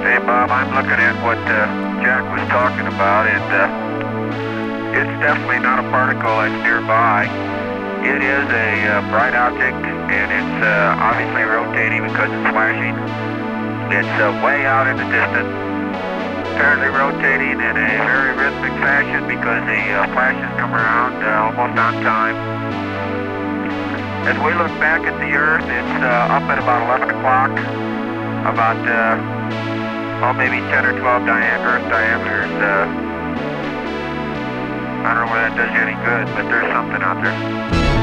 Hey, Bob, I'm looking at what Jack was talking about, and it's definitely not a particle that's nearby. It is a bright object, and it's obviously rotating because it's flashing. It's way out in the distance, apparently rotating in a very rhythmic fashion because the flashes come around almost on time. As we look back at the Earth, it's up at about 11 o'clock, about maybe 10 or 12 Earth diameters. I don't know whether that does you any good, but there's something out there.